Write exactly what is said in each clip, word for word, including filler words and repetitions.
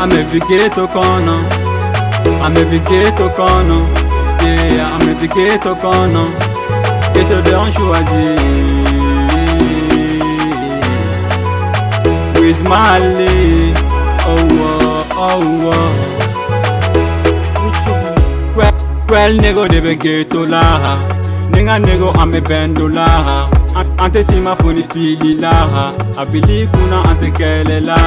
I'm every ghetto corner. I'm every ghetto corner. Yeah, I'm every ghetto corner. Ghetto de Anchoisie. With Mali. Oh, oh, oh, oh. Well, nego de be ghetto la. Ninga nego ame bendo la. Ante sima foni fili la. Abili kuna ante kele la.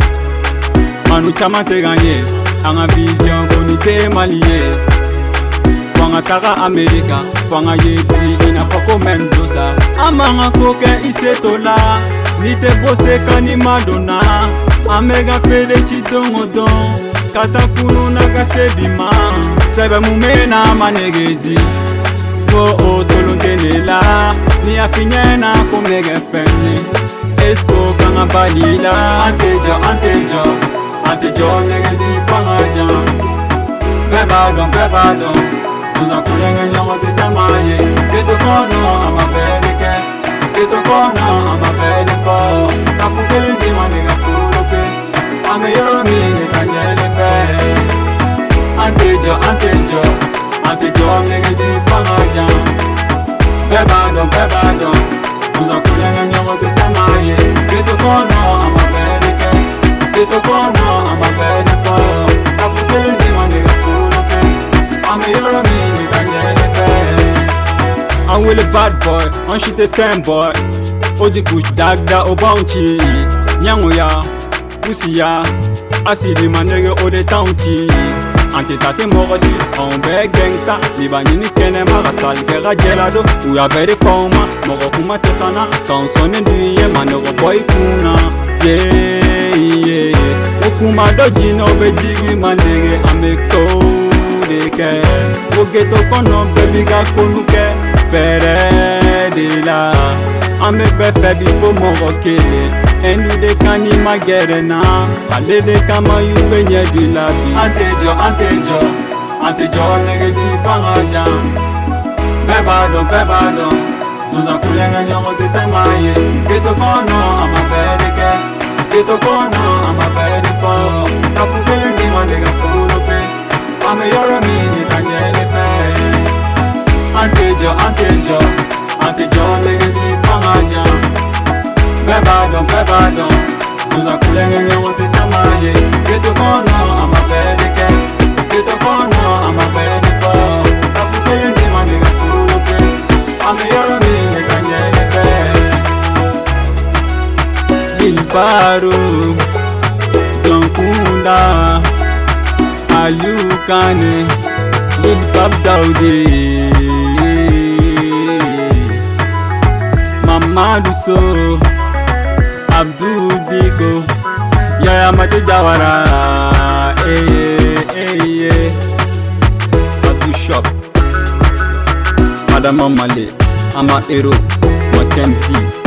Manu chama te gagné. Anga vision koni te malie. Fanga taga America. Fanga yepi ina foko Mendoza. Amanga koke isetola. Nite bose kani Madonna. Amega fede chidongo don. Kata kunu naga sebima. Sebe mumena manegezi. Go o tolontenela. Ni afinyena komege fene. Esko kanga balila. Antejo, antejo. Antejo negezi fanga jam. Bebadon, bebadon. Suza kulenga nyama tisamaye. Geto kono ama velike. Geto kono ama velifo. Kafukele ndima nega furupe. Ame yomi nega nyele fe. Antejo, antejo. Antejo negezi fanga jam. Bebadon, bebadon. Suza kulenga nyama tisamaye. Geto kono ama velike. Geto kono ama velifo. Kafukele ndima nega furupe. Ame yomi nega nyele fe. I'm with a bad boy, on shit the same boy. Oji kush dagda o bounty. Nyango ya, pussy ya. Asidi manege o de taunti. Ante tate moroti, on be gangsta. Liba nini kene marasal kera gelado. Uya beri foma, moro kuma tesana. Kansone duye manoro boy kuna. Yeah, yeah. Okuma doji no be jigi manege ameko deke. Ogeto kono baby ga konuke. Fere de la. Ame be febi po moro kele. Endu de kani magere na. Ale de kama yu benye du la bi. Antejo, antejo. Antejo negezi fanga jam. Bebadon, bebadon. Zuza kulenga nyongo te semaye. Geto kono ama ferike. Geto kono ama ferifo. Kafukele ndima nega furupe. Ame yoro mini kanyele fe. Antejo, antejo. Antejo negezi fanga jam. Bebadon, bebadon. Zuza kulenga nyongo te samaye. Geto kono ama ferike. Geto kono ama ferifo. Kafukele ndima nega furupe. Ame yoro mini kanyele fe. Lil Baro Don Kunda Aliou Kane Lil Pap Daoudé Mamadou Sow Abdou Diko Yaya Mate Jawara eh eh eh Abdou Shop Madame Male Ama Hero Mackenzie